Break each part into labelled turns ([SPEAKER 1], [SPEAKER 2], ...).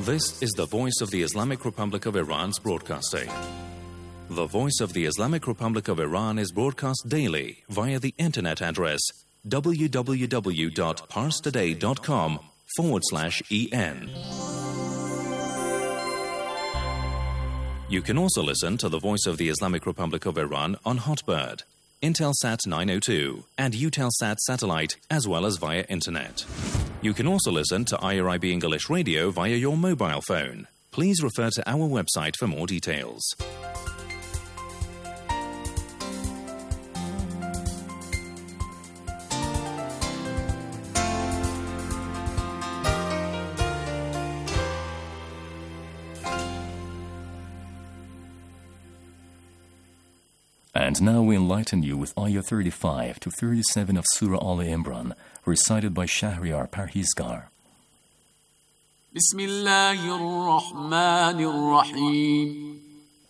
[SPEAKER 1] This is the Voice of the Islamic Republic of Iran's broadcasting. The Voice of the Islamic Republic of Iran is broadcast daily via the internet address www.parstoday.com/en. You can also listen to the Voice of the Islamic Republic of Iran on Hotbird, Intelsat 902, and Eutelsat satellite, as well as via internet. You can also listen to IRIB English Radio via your mobile phone. Please refer to our website for more details.
[SPEAKER 2] And now we enlighten you with Ayah 35 to 37 of Surah Al-Imran, recited by Shahriar Parhizgar.
[SPEAKER 3] Bismillahir Rahmanir Rahim.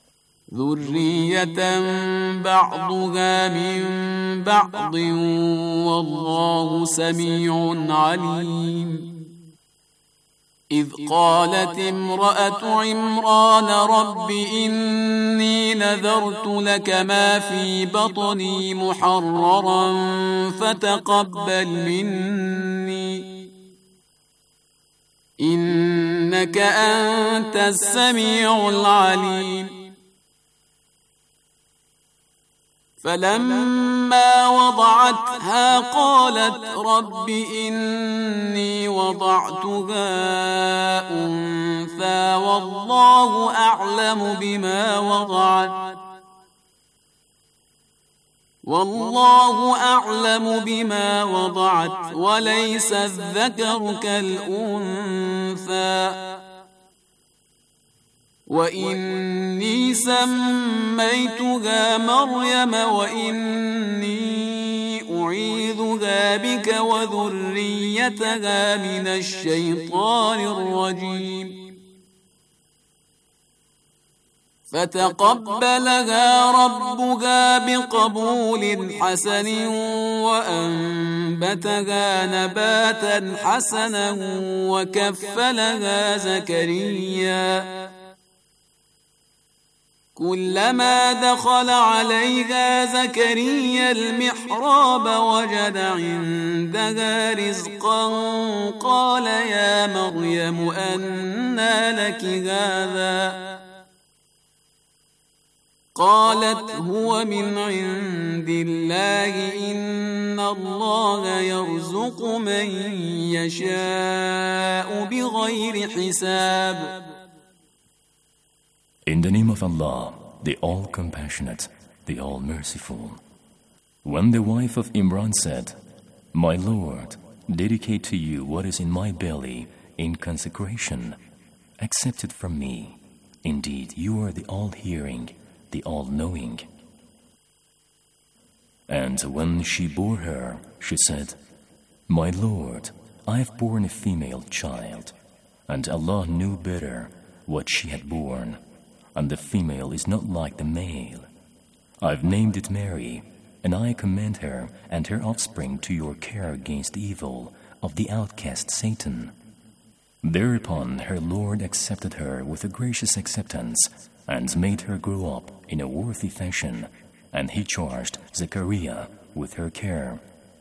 [SPEAKER 3] ذرية بعضها من بعض والله سميع عليم. إذ قالت امرأة عمران رب إني نذرت لك ما في بطني محررا فتقبل مني إنك أنت السميع العليم. فلما وضعتها قالت رب إني وضعتها أنثى والله أعلم بما وضعت وليس الذكر كالأنثى وإني سميتها مريم وإني أعيذها بك وذريتها من الشيطان الرجيم. فتقبلها ربها بقبول حسن وأنبتها نباتا حسنا وكفلها زكريا كلما دخل عليها زكريا المحراب وجد عندها رزقا قال يا مريم أنى لك هذا قالت هو من عند الله إن الله يرزق من يشاء بغير حساب.
[SPEAKER 2] In the name of Allah, the All-Compassionate, the All-Merciful. When the wife of Imran said, My Lord, dedicate to you what is in my belly in consecration, accept it from me. Indeed, you are the All-Hearing, the All-Knowing. And when she bore her, she said, My Lord, I have borne a female child, and Allah knew better what she had borne. And the female is not like the male. I've named it Mary, and I commend her and her offspring to your care against evil of the outcast Satan. Thereupon her Lord accepted her with a gracious acceptance and made her grow up in a worthy fashion, and he charged Zechariah with her care.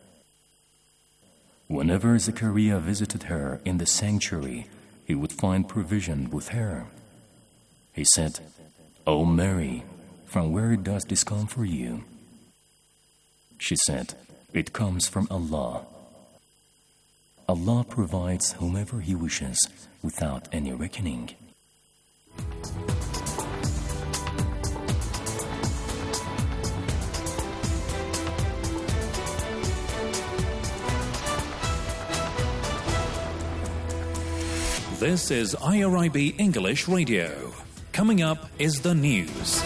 [SPEAKER 2] Whenever Zechariah visited her in the sanctuary, he would find provision with her. He said, O Mary, from where does this come for you? She said, It comes from Allah. Allah provides whomever He wishes without any reckoning.
[SPEAKER 1] This is IRIB English Radio. Coming up is the news.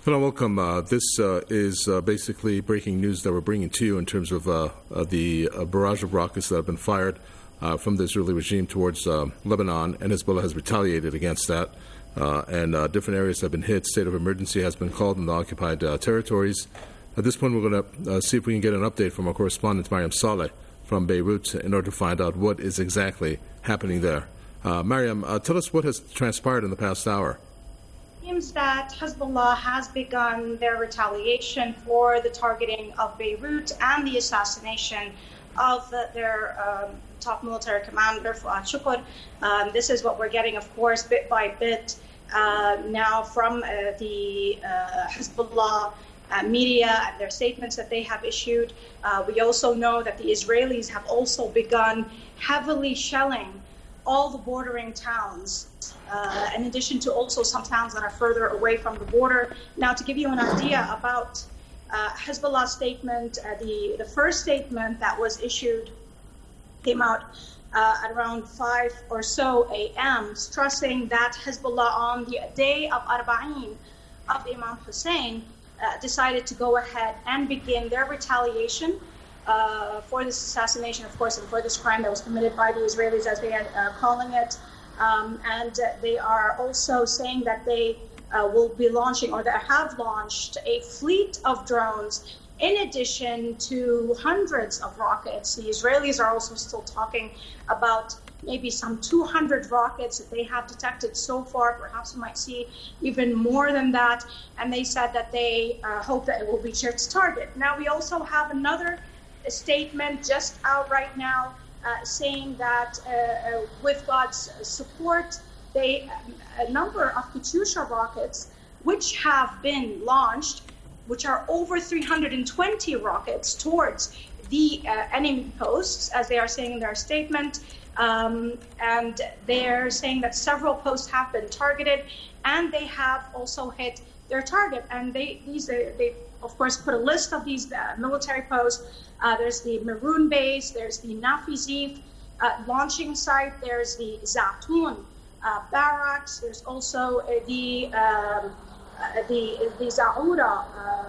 [SPEAKER 4] Hello, welcome. This is basically breaking news that we're bringing to you in terms of the barrage of rockets that have been fired from the Israeli regime towards Lebanon, and Hezbollah has retaliated against that. And different areas have been hit. State of emergency has been called in the occupied territories. At this point, we're going to see if we can get an update from our correspondent, Mariam Saleh, from Beirut, in order to find out what is exactly happening there. Mariam, tell us what has transpired in the past hour.
[SPEAKER 5] It seems that Hezbollah has begun their retaliation for the targeting of Beirut and the assassination of their top military commander, Fuad Shukr. This is what we're getting, of course, bit by bit now from the Hezbollah media and their statements that they have issued. We also know that the Israelis have also begun heavily shelling all the bordering towns, in addition to also some towns that are further away from the border. Now, to give you an idea about Hezbollah's statement, the first statement that was issued came out at around 5 or so a.m., stressing that Hezbollah on the day of Arba'in of the Imam Hussein decided to go ahead and begin their retaliation for this assassination, of course, and for this crime that was committed by the Israelis, as they are calling it. And they are also saying that they will be launching, or they have launched, a fleet of drones in addition to hundreds of rockets. The Israelis are also still talking about maybe some 200 rockets that they have detected so far. Perhaps we might see even more than that. And they said that they hope that it will reach its target. Now, we also have another statement just out right now saying that with God's support, a number of Katyusha rockets, which have been launched, which are over 320 rockets towards the enemy posts, as they are saying in their statement. And they're saying that several posts have been targeted, and they have also hit their target. And they of course put a list of these military posts. There's the Maroon base, there's the Nafizif launching site, there's the Zatoun barracks, there's also the Zaouda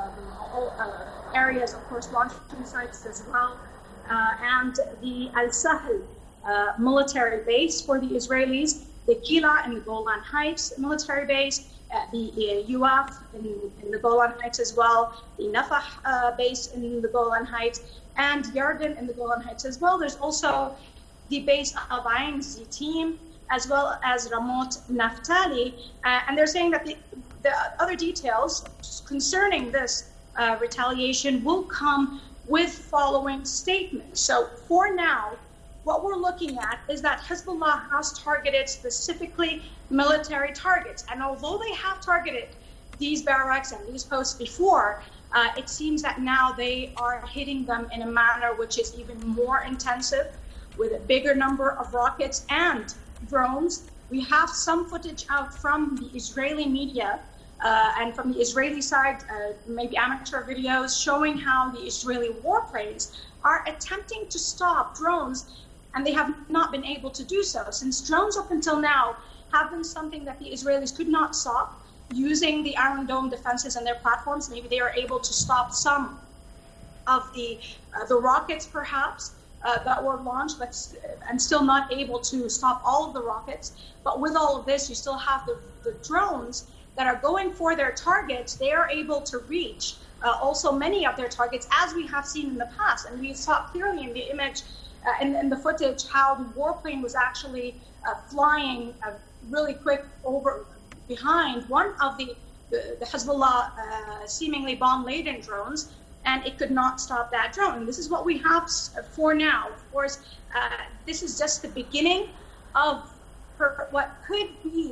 [SPEAKER 5] areas, of course, launching sites as well, and the Al-Sahl military base for the Israelis, the Kila in the Golan Heights military base, the Yuaf in the Golan Heights as well, the Nafah base in the Golan Heights, and Yarden in the Golan Heights as well. There's also the base of Ain Zitim, as well as Ramot Naftali, and they're saying that the other details concerning this retaliation will come with following statements. So for now, what we're looking at is that Hezbollah has targeted specifically military targets. And although they have targeted these barracks and these posts before, it seems that now they are hitting them in a manner which is even more intensive, with a bigger number of rockets and drones. We have some footage out from the Israeli media and from the Israeli side, maybe amateur videos, showing how the Israeli warplanes are attempting to stop drones, and they have not been able to do so, since drones up until now have been something that the Israelis could not stop. Using the Iron Dome defenses and their platforms, maybe they are able to stop some of the rockets, perhaps, that were launched, and still not able to stop all of the rockets. But with all of this, you still have the drones that are going for their targets. They are able to reach also many of their targets, as we have seen in the past. And we saw clearly in the image, in the footage, how the warplane was actually flying really quick over behind one of the Hezbollah seemingly bomb-laden drones, and it could not stop that drone. And this is what we have for now. Of course, this is just the beginning of what could be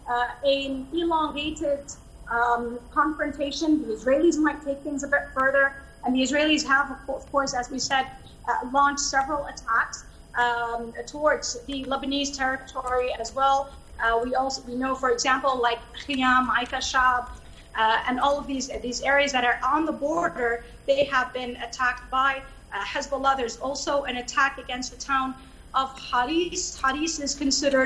[SPEAKER 5] an elongated confrontation. The Israelis might take things a bit further, and the Israelis have, of course, as we said, launched several attacks towards the Lebanese territory as well. We know, for example, like Khiyam, Aita Shab, and all of these areas that are on the border, they have been attacked by Hezbollah. There's also an attack against the town of Haris. Haris is considered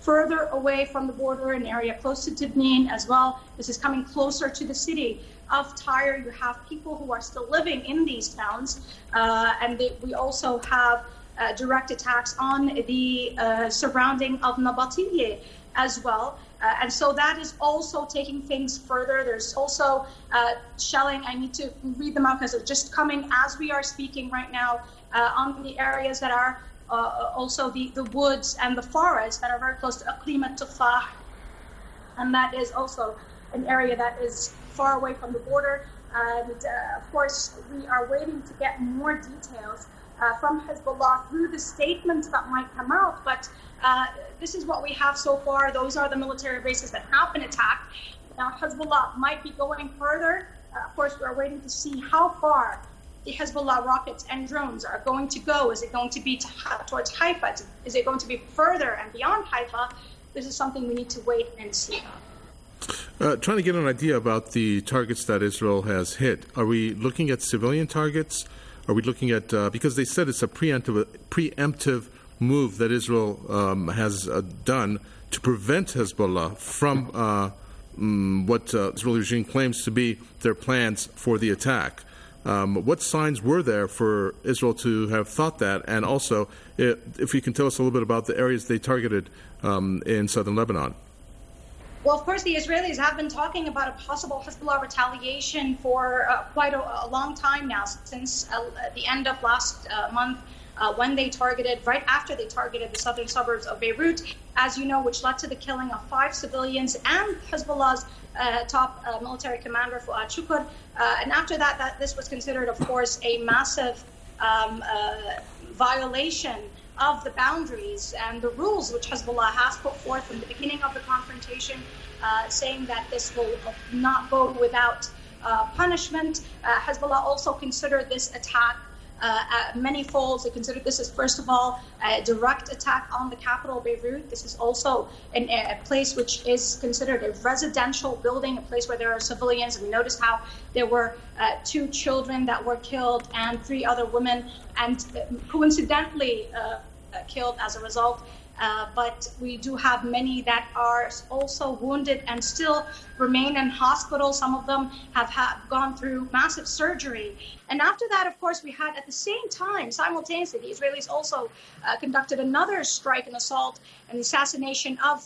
[SPEAKER 5] further away from the border, an area close to Tibnin as well. This is coming closer to the city of Tyre. You have people who are still living in these towns, and we also have direct attacks on the surrounding of Nabatieh as well. And so that is also taking things further. There's also shelling. I need to read them out because they're just coming as we are speaking right now on the areas that are also the woods and the forests that are very close to Aqlim al-Tufah. And that is also an area that is far away from the border. And of course, we are waiting to get more details from Hezbollah through the statements that might come out. But this is what we have so far. Those are the military bases that have been attacked. Now, Hezbollah might be going further. Of course, we're waiting to see how far the Hezbollah rockets and drones are going to go. Is it going to be towards Haifa? Is it going to be further and beyond Haifa? This is something we need to wait and see.
[SPEAKER 4] Trying to get an idea about the targets that Israel has hit. Are we looking at civilian targets? Are we looking at, because they said it's a preemptive move that Israel has done to prevent Hezbollah from what the Israeli regime claims to be their plans for the attack. What signs were there for Israel to have thought that? And also, if you can tell us a little bit about the areas they targeted in southern Lebanon.
[SPEAKER 5] Well, of course, the Israelis have been talking about a possible Hezbollah retaliation for quite a long time now, since the end of last month, when they targeted, right after they targeted the southern suburbs of Beirut, as you know, which led to the killing of 5 civilians and Hezbollah's top military commander, Fuad Shukr. And after that, this was considered, of course, a massive violation of the boundaries and the rules which Hezbollah has put forth from the beginning of the confrontation, saying that this will not go without punishment. Hezbollah also considered this attack many folds. They considered this as, first of all, a direct attack on the capital, Beirut. This is also a place which is considered a residential building, a place where there are civilians. And we noticed how there were 2 children that were killed and 3 other women, and coincidentally killed as a result. But we do have many that are also wounded and still remain in hospital. Some of them have gone through massive surgery. And after that, of course, we had at the same time, simultaneously, the Israelis also conducted another strike and assault and assassination of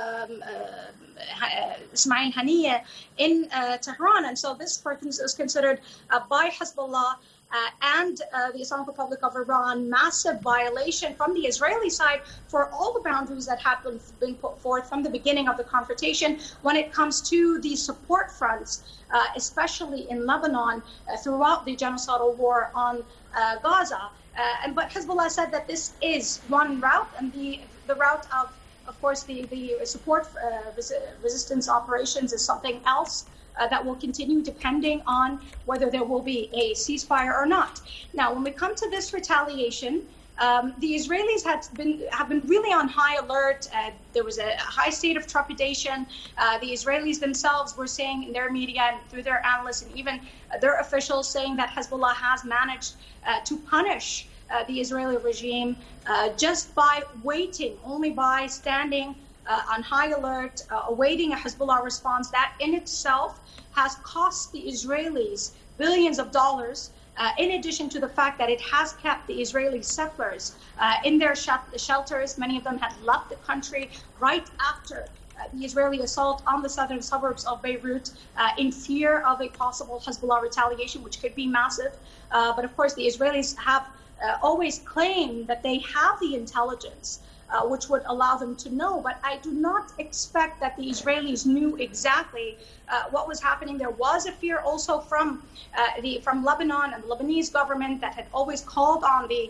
[SPEAKER 5] Ismail Haniyeh in Tehran. And so this person is considered by Hezbollah and the Islamic Republic of Iran, massive violation from the Israeli side for all the boundaries that have been put forth from the beginning of the confrontation when it comes to the support fronts, especially in Lebanon, throughout the genocidal war on Gaza. But Hezbollah said that this is one route, and the route of course, the support resistance operations is something else. That will continue depending on whether there will be a ceasefire or not. Now, when we come to this retaliation, the Israelis have been really on high alert. There was a high state of trepidation. The Israelis themselves were saying in their media and through their analysts and even their officials saying that Hezbollah has managed to punish the Israeli regime just by waiting, only by standing on high alert, awaiting a Hezbollah response. That in itself has cost the Israelis billions of dollars, in addition to the fact that it has kept the Israeli settlers in their shelters. Many of them had left the country right after the Israeli assault on the southern suburbs of Beirut in fear of a possible Hezbollah retaliation, which could be massive. But of course, the Israelis have always claimed that they have the intelligence which would allow them to know. But I do not expect that the Israelis knew exactly what was happening. There was a fear also from Lebanon and the Lebanese government that had always called on the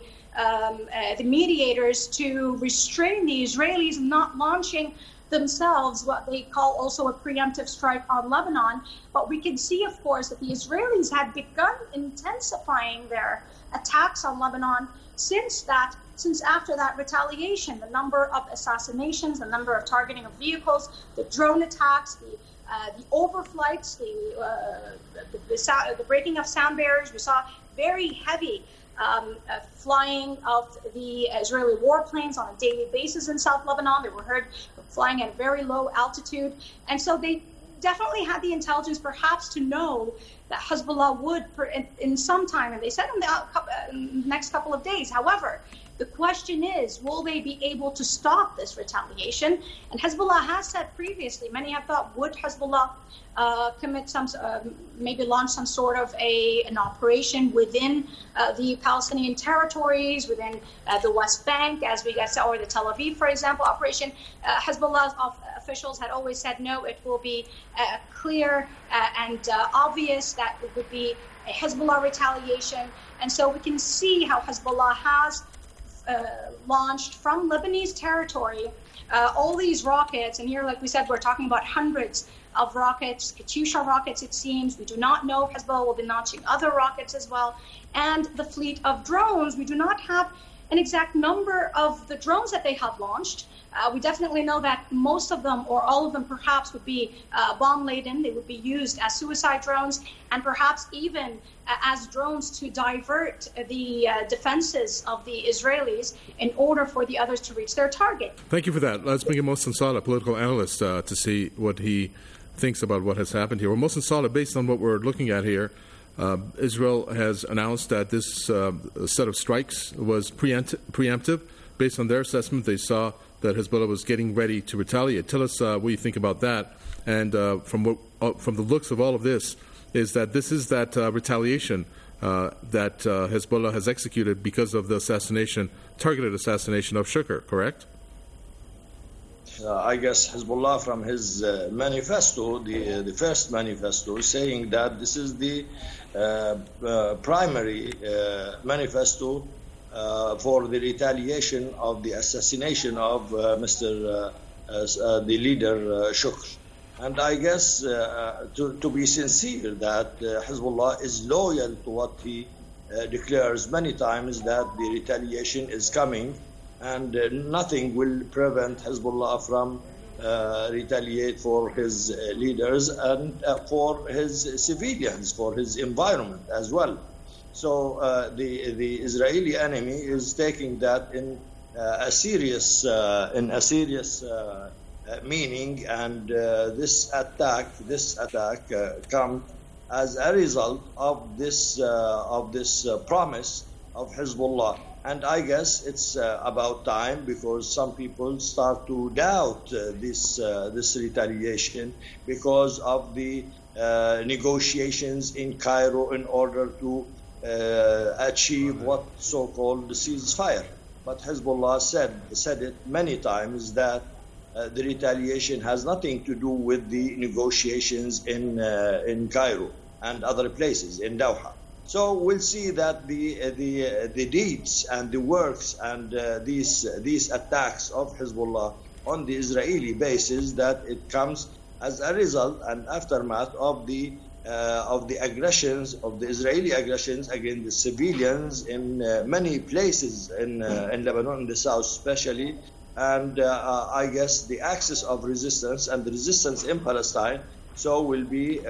[SPEAKER 5] mediators to restrain the Israelis not launching themselves what they call also a preemptive strike on Lebanon. But we can see, of course, that the Israelis had begun intensifying their attacks on Lebanon since after that retaliation. The number of assassinations, the number of targeting of vehicles, the drone attacks, the overflights, the breaking of sound barriers. We saw very heavy flying of the Israeli warplanes on a daily basis in South Lebanon. They were heard flying at a very low altitude. And so they definitely had the intelligence perhaps to know that Hezbollah would, in some time, and they said in the next couple of days. However, the question is, will they be able to stop this retaliation? And Hezbollah has said previously, many have thought, would Hezbollah commit maybe launch some sort of an operation within the Palestinian territories, within the West Bank, as we saw, or the Tel Aviv, for example, operation. Hezbollah's officials had always said, no, it will be clear and obvious that it would be a Hezbollah retaliation. And so we can see how Hezbollah has launched from Lebanese territory all these rockets. And here, like we said, we're talking about hundreds of rockets, Katyusha rockets, it seems. We do not know if Hezbollah will be launching other rockets as well. And the fleet of drones, we do not have an exact number of the drones that they have launched. We definitely know that most of them, or all of them perhaps, would be bomb-laden. They would be used as suicide drones, and perhaps even as drones to divert the defenses of the Israelis in order for the others to reach their target.
[SPEAKER 4] Thank you for that. Let's bring in Mohsen Saleh, political analyst, to see what he thinks about what has happened here. Well, Mohsen Saleh, based on what we're looking at here, Israel has announced that this set of strikes was preemptive. Based on their assessment, they saw that Hezbollah was getting ready to retaliate. Tell us what you think about that. And from the looks of all of this, is that this is that retaliation that Hezbollah has executed because of the targeted assassination of Shukr, correct?
[SPEAKER 6] I guess Hezbollah, from his manifesto, the first manifesto, saying that this is the primary manifesto for the retaliation of the assassination of the leader Shukr. And I guess to be sincere, that Hezbollah is loyal to what he declares many times, that the retaliation is coming, and nothing will prevent Hezbollah from retaliate for his leaders and for his civilians, for his environment as well. So the Israeli enemy is taking that in a serious meaning, and this attack comes as a result of this promise of Hezbollah. And I guess it's about time, because some people start to doubt this retaliation because of the negotiations in Cairo in order to achieve what so-called ceasefire. But Hezbollah said it many times that the retaliation has nothing to do with the negotiations in Cairo and other places in Doha. So we'll see that the deeds and the works and these attacks of Hezbollah on the Israeli bases, that it comes as a result and aftermath of the aggressions, of the Israeli aggressions against the civilians in many places in Lebanon, in the south especially. And I guess the axis of resistance and the resistance in Palestine will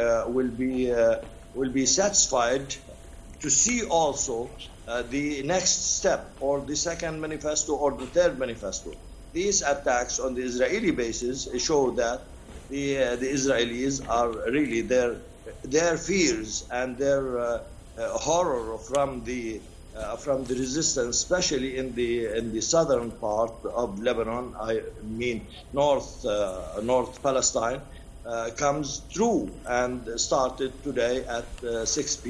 [SPEAKER 6] be satisfied to see also the next step, or the second manifesto or the third manifesto. These attacks on the Israeli bases show that the Israelis are really their fears and their horror from the resistance, especially in the southern part of Lebanon, I mean North Palestine, comes true and started today at 6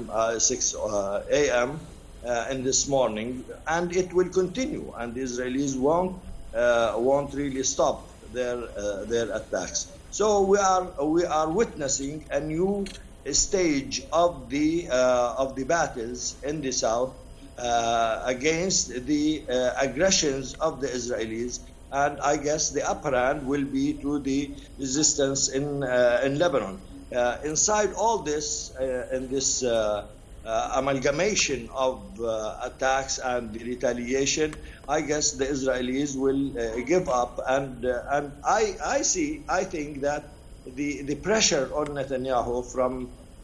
[SPEAKER 6] a.m. In this morning, and it will continue. And the Israelis won't really stop their attacks. So we are witnessing a new stage of the battles in the south against the aggressions of the Israelis, and I guess the upper hand will be to the resistance in Lebanon. Inside all this, in this amalgamation of attacks and retaliation, I guess the Israelis will give up, and I think that the pressure on Netanyahu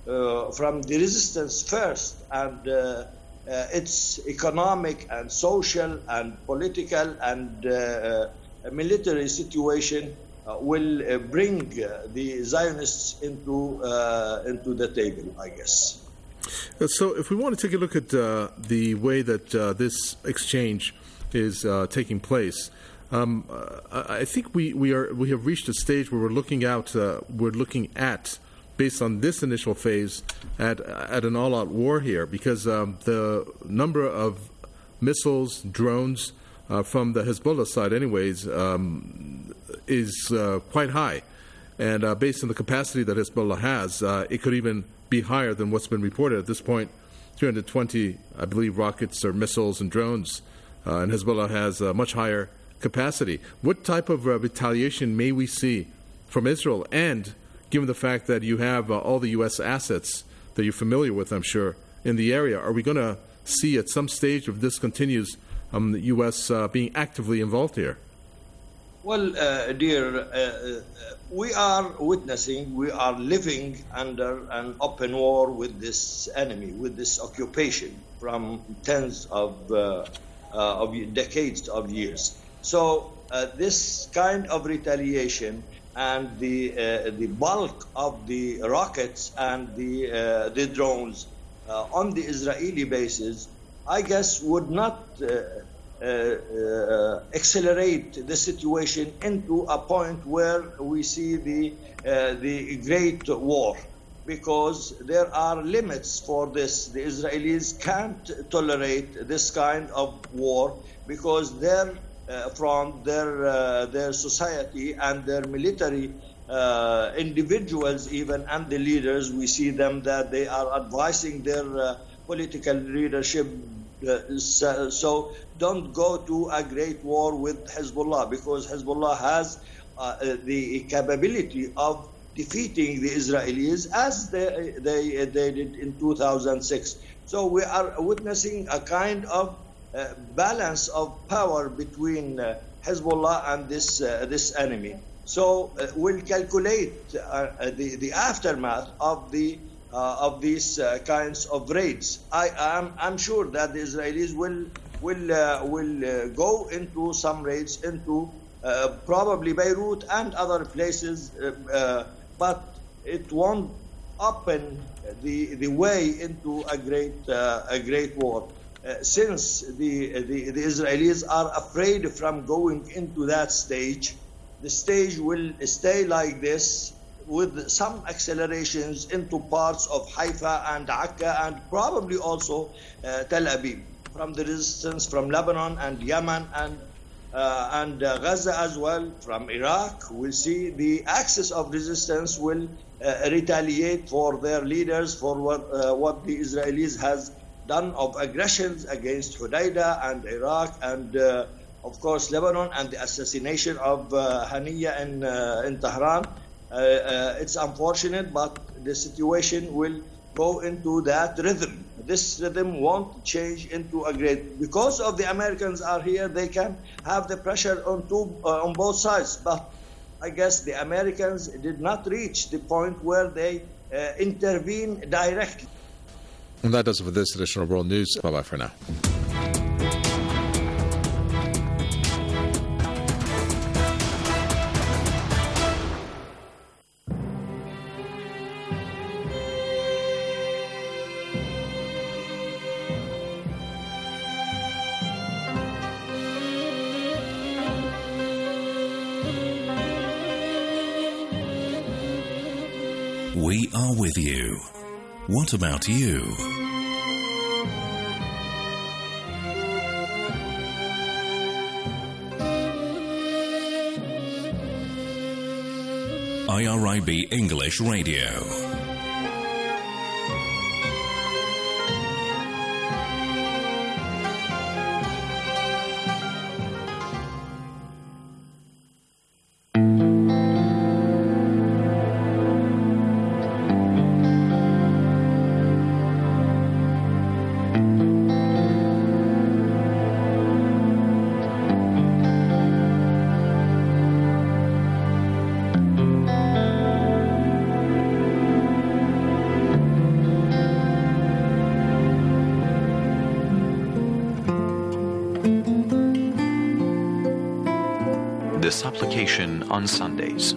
[SPEAKER 6] from the resistance first, and its economic and social and political and military situation will bring the Zionists into the table, I guess.
[SPEAKER 4] So if we want to take a look at the way that this exchange is taking place, I think we have reached a stage where we're looking at, based on this initial phase, at an all-out war here, because the number of missiles, drones from the Hezbollah side, anyways, is quite high, and based on the capacity that Hezbollah has, it could even be higher than what's been reported at this point. 320, I believe, rockets or missiles and drones, and Hezbollah has a much higher capacity. What type of retaliation may we see from Israel? And given the fact that you have all the U.S. assets that you're familiar with, I'm sure, in the area, are we going to see at some stage, if this continues, the U.S. being actively involved here?
[SPEAKER 6] Well, dear, we are living under an open war with this enemy, with this occupation from tens of decades of years. So this kind of retaliation and the bulk of the rockets and the drones on the Israeli bases, I guess, would not accelerate the situation into a point where we see the great war, because there are limits for this. The Israelis can't tolerate this kind of war because their front, their society and their military individuals even, and the leaders, we see them that they are advising their political leadership so don't go to a great war with Hezbollah, because Hezbollah has the capability of defeating the Israelis as they did in 2006. So we are witnessing a kind of balance of power between Hezbollah and this enemy. So we'll calculate the aftermath of these kinds of raids. I'm sure that the Israelis will go into some raids into probably Beirut and other places, but it won't open the way into a great war. Since the Israelis are afraid from going into that stage, the stage will stay like this, with some accelerations into parts of Haifa and Akka and probably also Tel Aviv, from the resistance from Lebanon and Yemen and Gaza as well, from Iraq. We'll see the axis of resistance will retaliate for their leaders for what the Israelis has done of aggressions against Hudaydah and Iraq and of course Lebanon, and the assassination of Haniya in Tehran. It's unfortunate, but the situation will go into that rhythm. This rhythm won't change into a great, because of the Americans are here, they can have the pressure on both sides. But I guess the Americans did not reach the point where they intervene directly.
[SPEAKER 4] And that does it for this edition of World News. Bye-bye for now.
[SPEAKER 1] We are with you. What about you? IRIB English Radio.
[SPEAKER 7] The supplication on Sundays.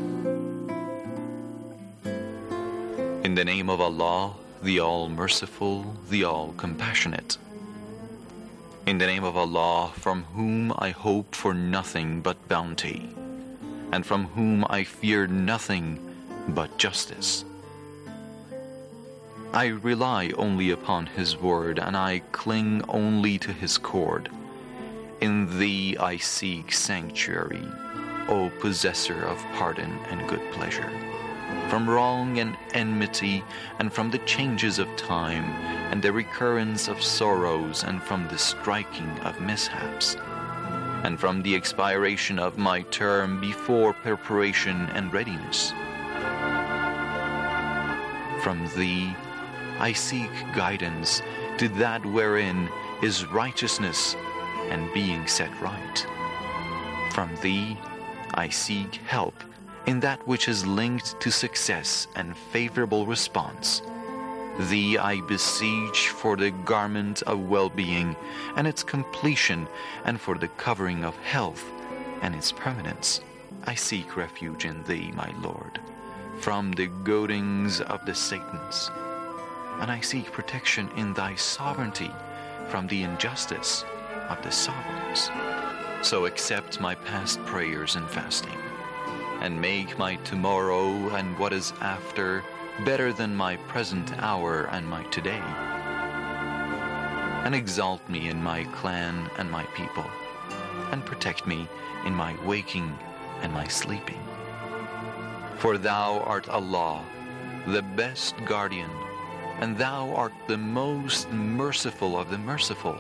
[SPEAKER 7] In the name of Allah, the All-Merciful, the All-Compassionate. In the name of Allah, from whom I hope for nothing but bounty, and from whom I fear nothing but justice. I rely only upon His word, and I cling only to His cord. In Thee I seek sanctuary, O possessor of pardon and good pleasure, from wrong and enmity, and from the changes of time, and the recurrence of sorrows, and from the striking of mishaps, and from the expiration of my term before preparation and readiness. From Thee I seek guidance to that wherein is righteousness and being set right. From Thee I seek help in that which is linked to success and favorable response. Thee I beseech for the garment of well-being and its completion, and for the covering of health and its permanence. I seek refuge in Thee, my Lord, from the goadings of the Satans, and I seek protection in Thy sovereignty from the injustice of the sovereigns. So accept my past prayers and fasting, and make my tomorrow and what is after better than my present hour and my today. And exalt me in my clan and my people, and protect me in my waking and my sleeping. For Thou art Allah, the best guardian, and Thou art the most merciful of the merciful.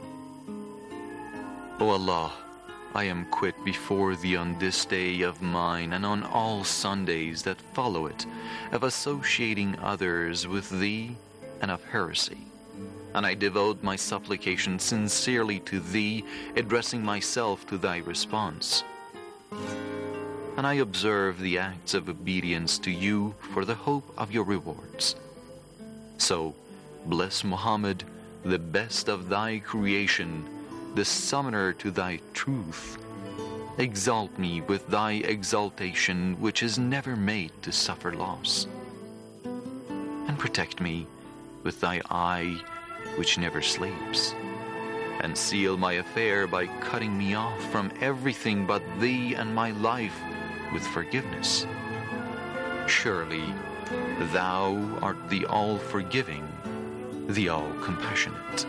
[SPEAKER 7] O Allah, I am quit before Thee on this day of mine, and on all Sundays that follow it, of associating others with Thee and of heresy. And I devote my supplication sincerely to Thee, addressing myself to Thy response. And I observe the acts of obedience to You for the hope of Your rewards. So, bless Muhammad, the best of Thy creation, the summoner to Thy truth. Exalt me with Thy exaltation, which is never made to suffer loss. And protect me with Thy eye, which never sleeps. And seal my affair by cutting me off from everything but Thee and my life with forgiveness. Surely, Thou art the all-forgiving, the all-compassionate.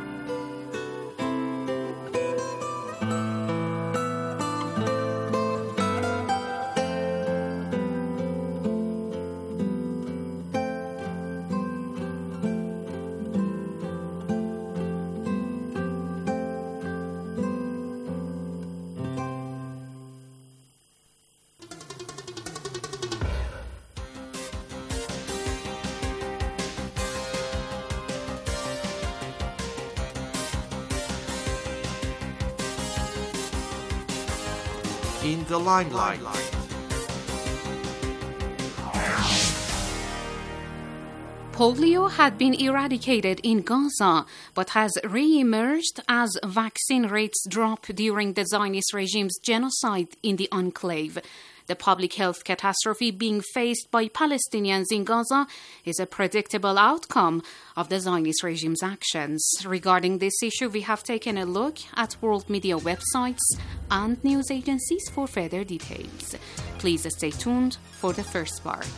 [SPEAKER 8] In the limelight.
[SPEAKER 9] Polio had been eradicated in Gaza, but has re-emerged as vaccine rates drop during the Zionist regime's genocide in the enclave. The public health catastrophe being faced by Palestinians in Gaza is a predictable outcome of the Zionist regime's actions. Regarding this issue, we have taken a look at world media websites and news agencies for further details. Please stay tuned for the first part.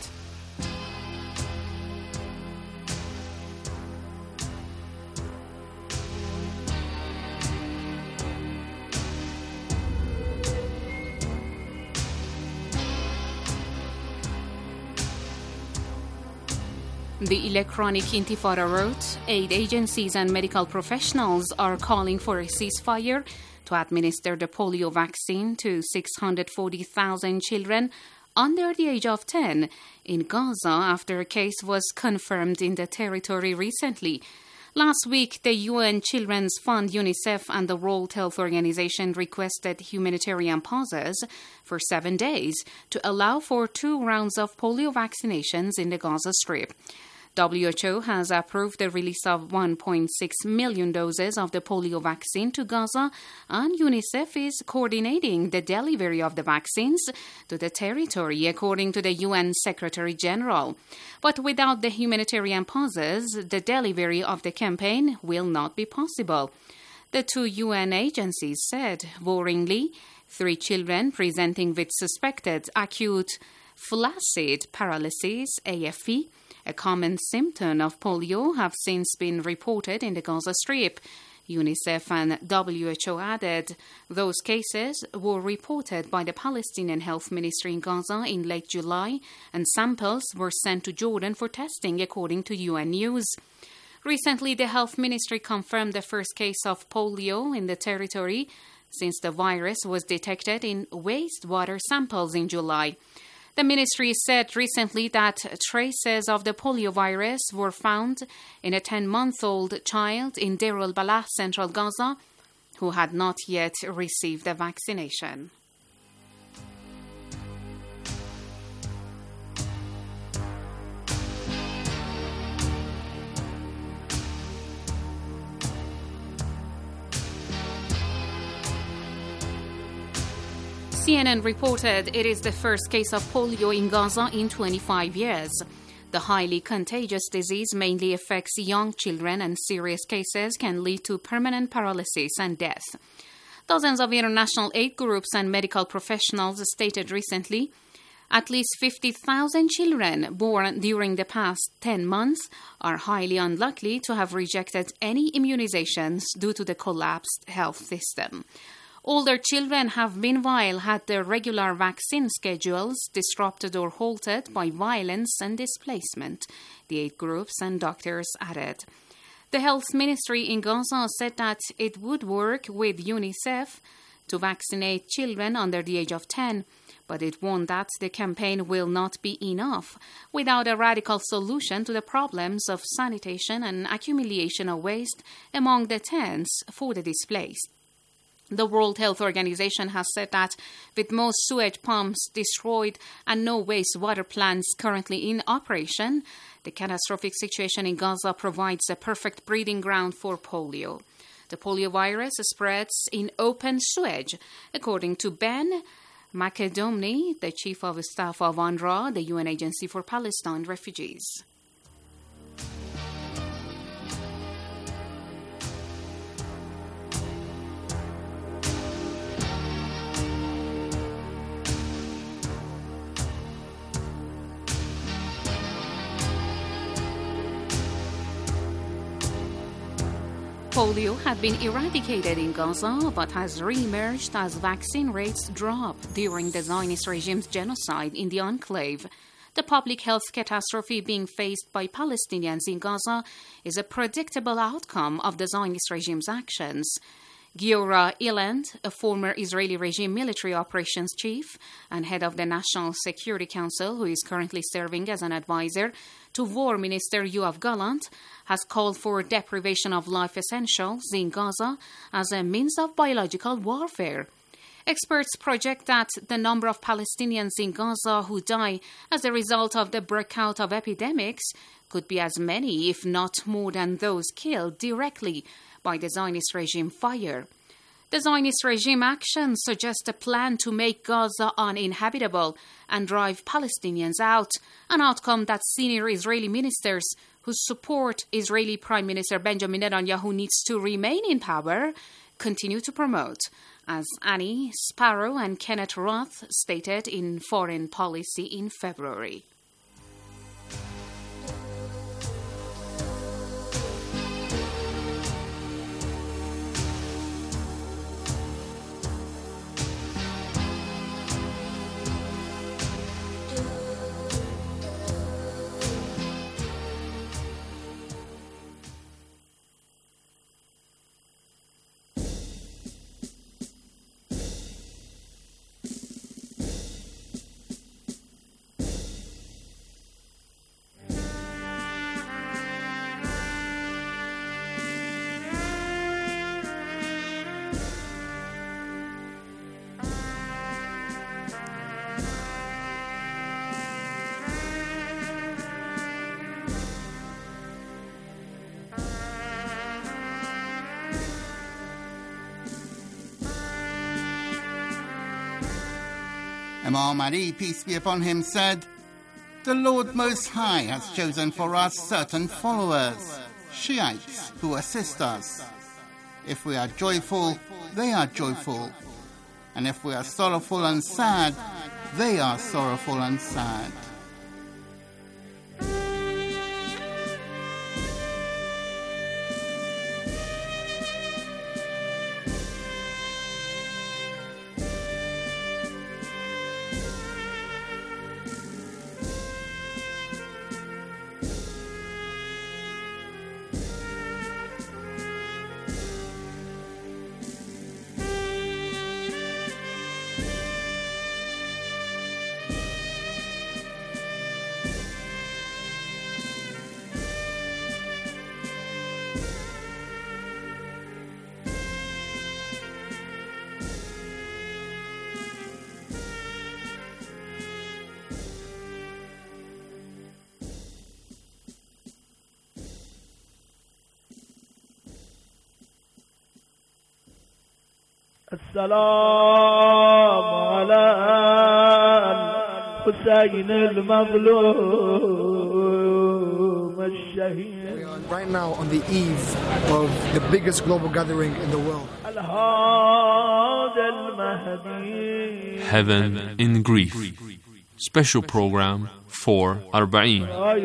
[SPEAKER 9] The Electronic Intifada wrote, aid agencies and medical professionals are calling for a ceasefire to administer the polio vaccine to 640,000 children under the age of 10 in Gaza after a case was confirmed in the territory recently. Last week, the UN Children's Fund, UNICEF, and the World Health Organization requested humanitarian pauses for 7 days to allow for 2 rounds of polio vaccinations in the Gaza Strip. WHO has approved the release of 1.6 million doses of the polio vaccine to Gaza, and UNICEF is coordinating the delivery of the vaccines to the territory, according to the UN Secretary General. But without the humanitarian pauses, the delivery of the campaign will not be possible. The two UN agencies said, worryingly, 3 children presenting with suspected acute flaccid paralysis, AFP, a common symptom of polio, have since been reported in the Gaza Strip. UNICEF and WHO added those cases were reported by the Palestinian Health Ministry in Gaza in late July, and samples were sent to Jordan for testing, according to UN News. Recently, the Health Ministry confirmed the first case of polio in the territory since the virus was detected in wastewater samples in July. The ministry said recently that traces of the polio virus were found in a 10-month-old child in Deir al-Balah, central Gaza, who had not yet received the vaccination. CNN reported it is the first case of polio in Gaza in 25 years. The highly contagious disease mainly affects young children, and serious cases can lead to permanent paralysis and death. Dozens of international aid groups and medical professionals stated recently at least 50,000 children born during the past 10 months are highly unlikely to have rejected any immunizations due to the collapsed health system. Older children have meanwhile had their regular vaccine schedules disrupted or halted by violence and displacement, the aid groups and doctors added. The health ministry in Gaza said that it would work with UNICEF to vaccinate children under the age of 10, but it warned that the campaign will not be enough without a radical solution to the problems of sanitation and accumulation of waste among the tents for the displaced. The World Health Organization has said that with most sewage pumps destroyed and no wastewater plants currently in operation, the catastrophic situation in Gaza provides a perfect breeding ground for polio. The polio virus spreads in open sewage, according to Ben Macedomni, the Chief of Staff of UNRWA, the UN Agency for Palestine Refugees. Polio had been eradicated in Gaza, but has re-emerged as vaccine rates drop during the Zionist regime's genocide in the enclave. The public health catastrophe being faced by Palestinians in Gaza is a predictable outcome of the Zionist regime's actions. Giora Iland, a former Israeli regime military operations chief and head of the National Security Council, who is currently serving as an advisor to War Minister Yoav Gallant, has called for deprivation of life essentials in Gaza as a means of biological warfare. Experts project that the number of Palestinians in Gaza who die as a result of the breakout of epidemics could be as many, if not more, than those killed directly by the Zionist regime fire. The Zionist regime actions suggest a plan to make Gaza uninhabitable and drive Palestinians out, an outcome that senior Israeli ministers who support Israeli Prime Minister Benjamin Netanyahu needs to remain in power continue to promote, as Annie Sparrow and Kenneth Roth stated in Foreign Policy in February.
[SPEAKER 10] Imam Ali, peace be upon him, said, "The Lord Most High has chosen for us certain followers, Shiites, who assist us. If we are joyful, they are joyful. And if we are sorrowful and sad, they are sorrowful and sad."
[SPEAKER 11] السلام على الحسين المظلوم الشهيد.
[SPEAKER 12] We are right now on the eve of the biggest global gathering in the world.
[SPEAKER 13] Heaven in Grief. Special program for Arba'een.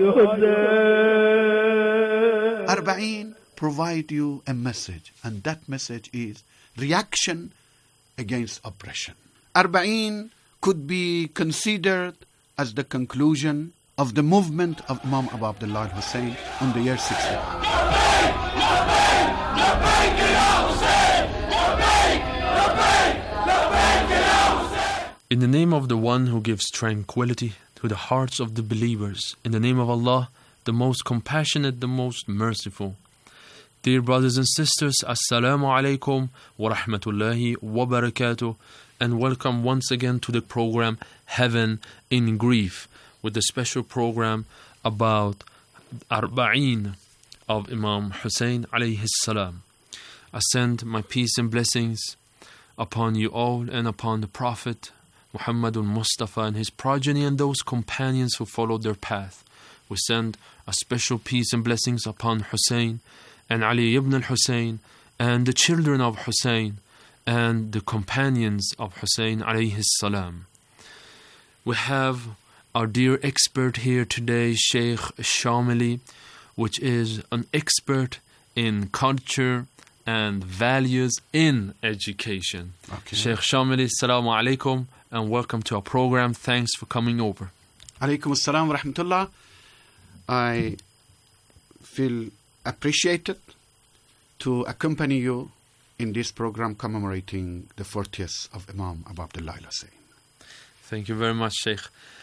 [SPEAKER 14] Arba'een provide you a message, and that message is reaction against oppression. Arba'een could be considered as the conclusion of the movement of Imam Abu Abdullah al-Hussein on the year 60.
[SPEAKER 13] In the name of the one who gives tranquility to the hearts of the believers, in the name of Allah, the most compassionate, the most merciful. Dear brothers and sisters, Assalamu alaikum wa rahmatullahi wa barakatuh, and welcome once again to the program Heaven in Grief, with the special program about Arba'een of Imam Hussein alayhi salam. I send my peace and blessings upon you all and upon the Prophet Muhammadun Mustafa and his progeny and those companions who followed their path. We send a special peace and blessings upon Hussein and Ali ibn al-Hussein and the children of Hussein and the companions of Hussein alayhi salam. We have our dear expert here today, Sheikh Shamili, which is an expert in culture and values in education. Okay. Sheikh Shamili, assalamu alaikum and welcome to our program. Thanks for coming over.
[SPEAKER 14] Alaikum assalam wa rahmatullah. I feel appreciated to accompany you in this program commemorating the 40th of Imam Abu Abdullah al-Hussein.
[SPEAKER 13] Thank you very much, Sheikh.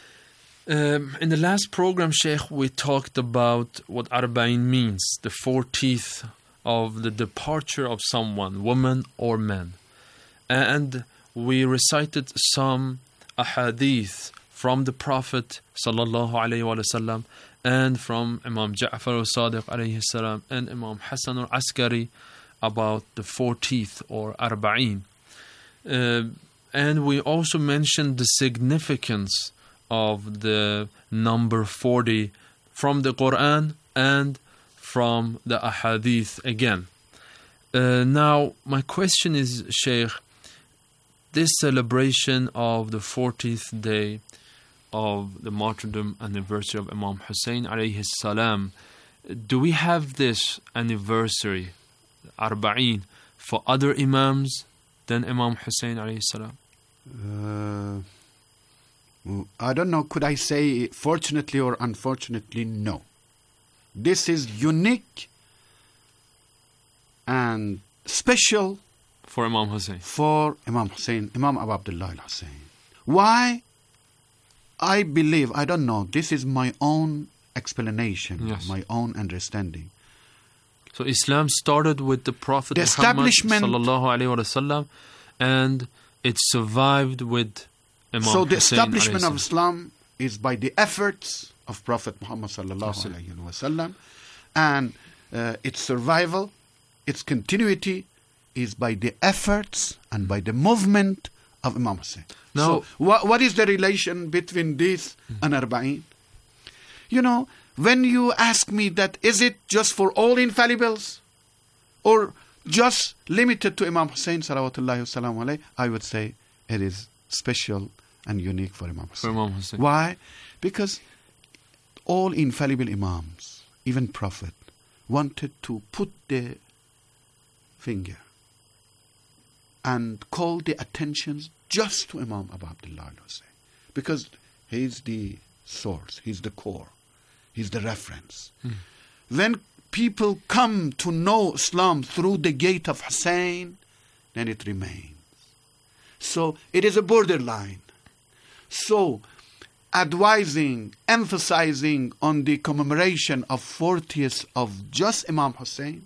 [SPEAKER 13] In the last program, Sheikh, we talked about what Arba'een means, the 40th of the departure of someone, woman or man. And we recited some ahadith from the Prophet sallallahu alayhi wa sallam and from Imam Ja'far al-Sadiq alayhi salam and Imam Hassan al-Askari about the 40th or Arba'een. And we also mentioned the significance of the number 40 from the Quran and from the Ahadith again. Now, my question is, Sheikh, this celebration of the 40th day of the martyrdom anniversary of Imam Hussein alayhi salam, do we have this anniversary, Arba'een, for other Imams than Imam Hussein alayhi salam?
[SPEAKER 14] I don't know, could I say fortunately or unfortunately? No. This is unique and special
[SPEAKER 13] for Imam Hussein.
[SPEAKER 14] For Imam Hussein, Imam Abu Abdullah al-Hussein. Why? I believe, I don't know, this is my own explanation, yes, my own understanding.
[SPEAKER 13] So Islam started with the Prophet
[SPEAKER 14] the
[SPEAKER 13] Muhammad sallallahu alayhi wa sallam, and it survived with Imam Hussein.
[SPEAKER 14] So the establishment of Islam is by the efforts of Prophet Muhammad sallallahu alayhi wa sallam, and its survival, its continuity is by the efforts and by the movement of Imam Hussein.
[SPEAKER 13] Now,
[SPEAKER 14] so what is the relation between this and Arba'in? You know, when you ask me that, is it just for all infallibles or just limited to Imam Hussein salawatullahi wasalam alayhi, I would say it is special and unique for Imam Hussein. Why? Because all infallible Imams, even Prophet, wanted to put the finger and call the attentions just to Imam Abu Abdullah al-Hussein, because he's the source, he's the core, he's the reference. When people come to know Islam through the gate of Hussein, then it remains. So it is a borderline. So advising, emphasizing on the commemoration of 40th of just Imam Hussein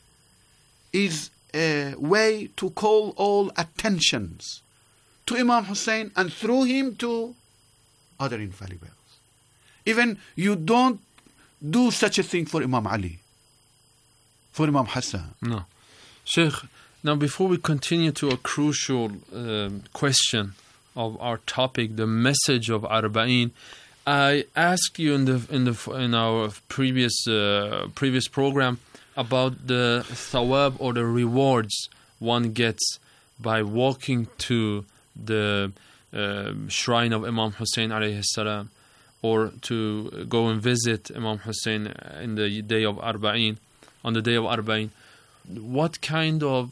[SPEAKER 14] is a way to call all attentions to Imam Hussein and through him to other infallibles. Even you don't do such a thing for Imam Ali, for Imam Hassan.
[SPEAKER 13] No. Sheikh, now before we continue to a crucial question of our topic, the message of Arba'in, I asked you in our previous program about the thawab or the rewards one gets by walking to the shrine of Imam Hussein alayhi salam, or to go and visit Imam Hussein in the day of Arba'in, on the day of Arba'in. What kind of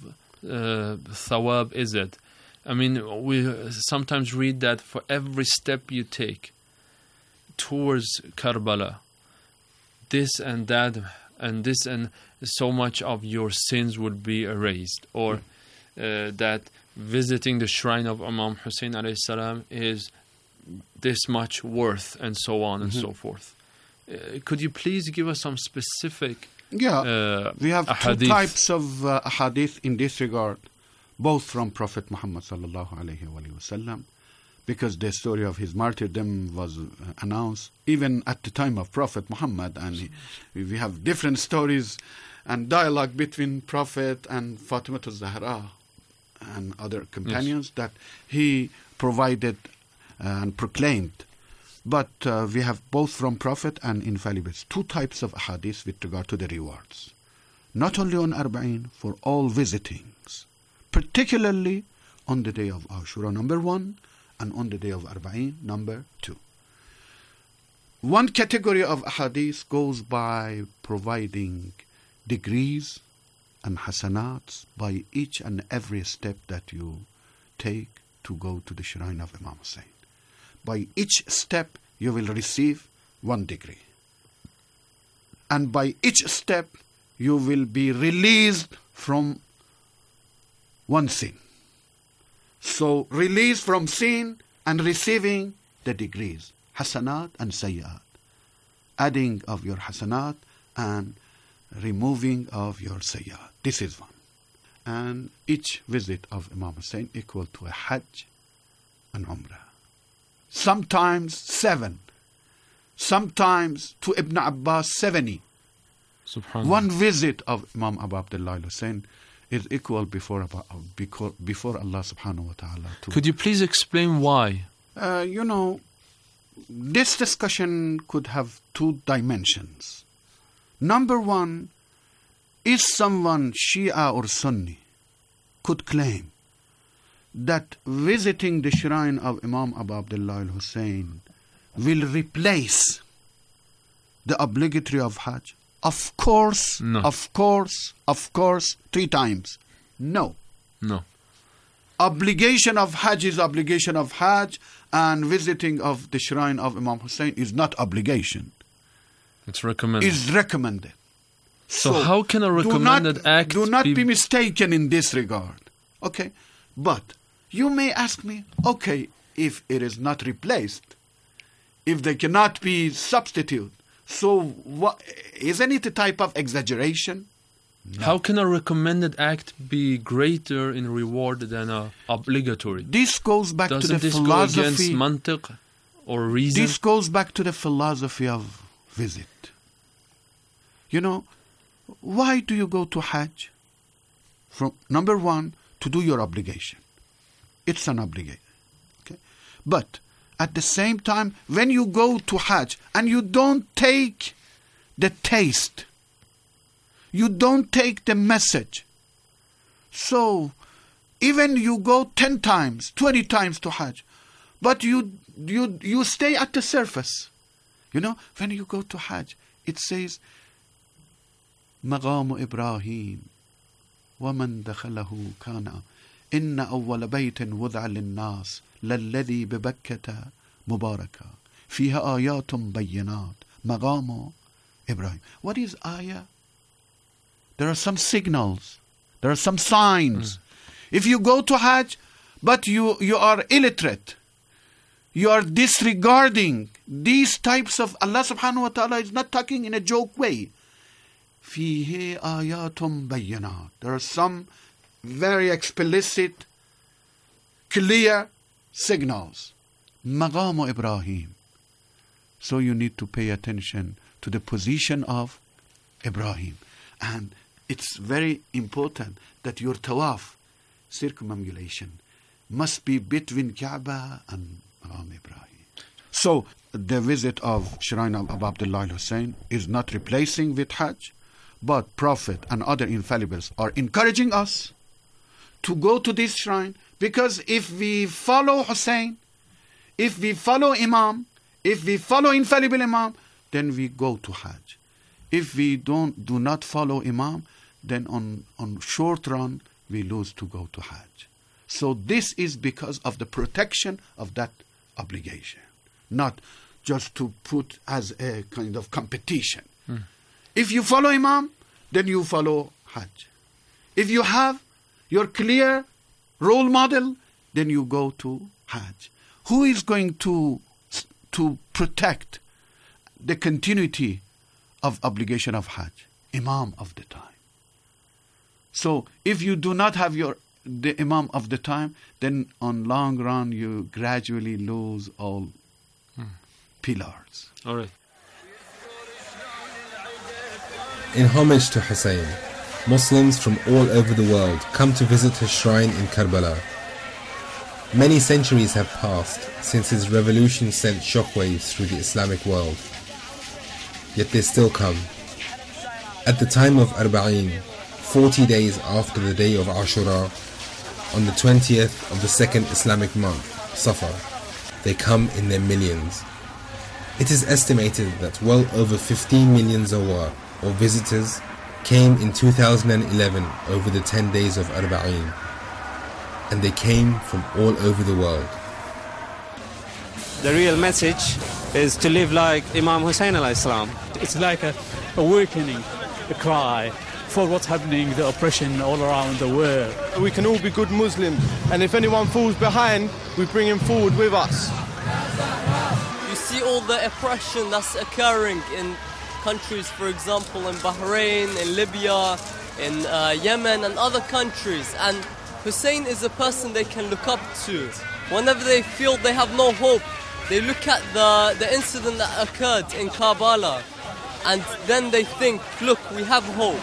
[SPEAKER 13] thawab is it? I mean, we sometimes read that for every step you take towards Karbala, this and that, and this and so much of your sins would be erased, or that visiting the shrine of Imam Hussein alayhi salam is this much worth, and so on and so forth. Could you please give us some specific
[SPEAKER 14] we have
[SPEAKER 13] ahadith?
[SPEAKER 14] Two types of ahadith in this regard, both from Prophet Muhammad sallallahu alayhi wa sallam, because the story of his martyrdom was announced even at the time of Prophet Muhammad, and we have different stories and dialogue between Prophet and Fatima al-Zahra and other companions that he provided and proclaimed. But we have both from Prophet and infallibles, two types of ahadith with regard to the rewards. Not only on Arba'in, for all visitings, particularly on the day of Ashura, number 1, and on the day of Arba'in, number 2. One category of ahadith goes by providing degrees and hasanats by each and every step that you take to go to the shrine of Imam Hussein. By each step you will receive 1 degree. And by each step you will be released from 1 sin. So released from sin and receiving the degrees, hasanat and sayyat. Adding of your hasanat and removing of your sayyat. This is one. And each visit of Imam Hussein equal to a hajj and umrah. Sometimes 7. Sometimes to Ibn Abbas 70. One visit of Imam Abu Abdullah al-Hussein is equal before Allah subhanahu wa ta'ala.
[SPEAKER 13] Could you please explain why?
[SPEAKER 14] This discussion could have 2 dimensions. Number 1, is someone Shia or Sunni could claim that visiting the shrine of Imam Abu Abdullah al-Hussein will replace the obligatory of Hajj? Of course,
[SPEAKER 13] no.
[SPEAKER 14] Of course, 3 times. No. Obligation of Hajj is obligation of Hajj, and visiting of the shrine of Imam Hussein is not obligation.
[SPEAKER 13] It's recommended.
[SPEAKER 14] It's recommended.
[SPEAKER 13] So how can a recommended act
[SPEAKER 14] do not be mistaken in this regard. Okay? But you may ask me, okay, if it is not replaced, if they cannot be substituted, so what, isn't it a type of exaggeration? No.
[SPEAKER 13] How can a recommended act be greater in reward than a obligatory?
[SPEAKER 14] This goes back
[SPEAKER 13] Doesn't
[SPEAKER 14] to the
[SPEAKER 13] this
[SPEAKER 14] philosophy.
[SPEAKER 13] Go against mantiq or reason?
[SPEAKER 14] This goes back to the philosophy of visit. Why do you go to Hajj? Number 1, to do your obligation. it's an obligation. Okay? But at the same time, when you go to Hajj and you don't take the taste, you don't take the message. So even you go 10 times, 20 times to Hajj, but you stay at the surface. When you go to Hajj, it says, مقام إبراهيم ومن دخله كان إن أول بيت وضع للناس للذي ببكة مباركة فيها آيات بينات مقام إبراهيم. What is ayah? There are some signals. There are some signs. If you go to Hajj, but you are illiterate, you are disregarding these types of, Allah subhanahu wa ta'ala is not talking in a joke way. فيه آيات بينات. There are some very explicit, clear signals. مقام إبراهيم. So you need to pay attention to the position of Ibrahim. And it's very important that your tawaf, circumambulation, must be between Kaaba and Maqam Ibrahim. So the visit of Shrine of Abu Abdullah al-Hussein is not replacing with Hajj, but Prophet and other infallibles are encouraging us to go to this shrine, because if we follow Hussein, if we follow Imam, if we follow infallible Imam, then we go to Hajj. If we do not follow Imam, then on short run we lose to go to Hajj. So this is because of the protection of that obligation, not just to put as a kind of competition. If you follow Imam, then you follow Hajj. If you have your clear role model, then you go to Hajj. Who is going to protect the continuity of obligation of Hajj? Imam of the time. So if you do not have the Imam of the time, then on long run you gradually lose all pillars.
[SPEAKER 13] All right.
[SPEAKER 15] In homage to Hussein, Muslims from all over the world come to visit his shrine in Karbala. Many centuries have passed since his revolution sent shockwaves through the Islamic world. Yet they still come. At the time of Arba'een, 40 days after the day of Ashura, on the 20th of the second Islamic month, Safar, they come in their millions. It is estimated that well over 15 million zawar, or visitors, came in 2011 over the 10 days of Arba'een, and they came from all over the world.
[SPEAKER 16] The real message is to live like Imam Hussein alayhi salam.
[SPEAKER 17] It's like a awakening, a cry for what's happening, the oppression all around the world.
[SPEAKER 18] We can all be good Muslims, and if anyone falls behind, we bring him forward with us.
[SPEAKER 19] You see all the oppression that's occurring in countries, for example, in Bahrain, in Libya, in Yemen and other countries. And Hussein is a person they can look up to. Whenever they feel they have no hope, they look at the incident that occurred in Karbala, and then they think, look, we have hope.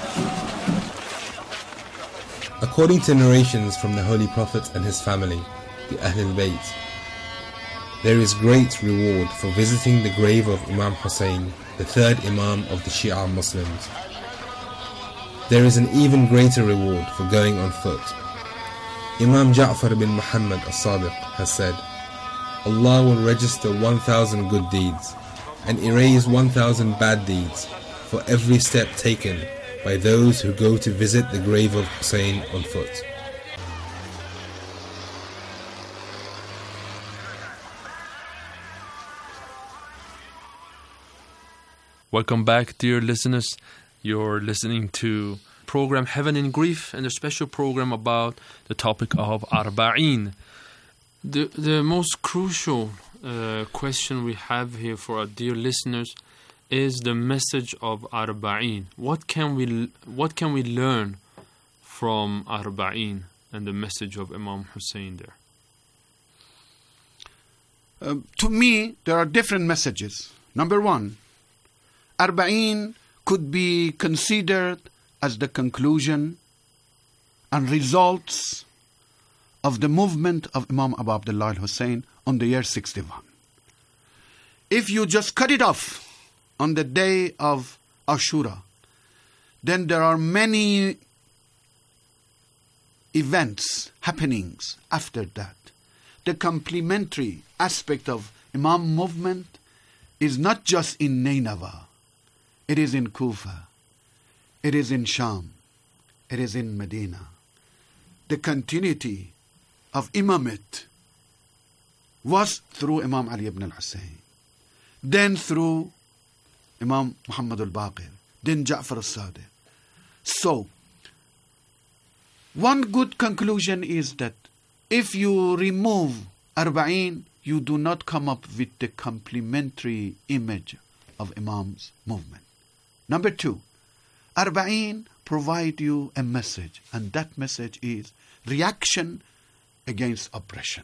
[SPEAKER 15] According to narrations from the Holy Prophet and his family, the Ahlul Bayt, there is great reward for visiting the grave of Imam Hussein, the third Imam of the Shia Muslims. There is an even greater reward for going on foot. Imam Ja'far bin Muhammad as-Sadiq has said, Allah will register 1,000 good deeds and erase 1,000 bad deeds for every step taken by those who go to visit the grave of Hussein on foot.
[SPEAKER 13] Welcome back, dear listeners. You're listening to program Heaven in Grief, and a special program about the topic of Arba'een. The most crucial question we have here for our dear listeners is the message of Arba'een. What can we learn from Arba'een and the message of Imam Hussein there?
[SPEAKER 14] To me, there are different messages. Number one, Arba'een could be considered as the conclusion and results of the movement of Imam Abu Abdullah al-Hussein on the year 61. If you just cut it off on the day of Ashura, then there are many events, happenings after that. The complementary aspect of Imam movement is not just in Nineveh. It is in Kufa. It is in Sham. It is in Medina. The continuity of Imamate was through Imam Ali ibn al-Hussein, then through Imam Muhammad al-Baqir, then Ja'far al-Sadiq. So, one good conclusion is that if you remove Arba'in, you do not come up with the complementary image of Imam's movement. Number two, Arba'in provide you a message, and that message is reaction against oppression.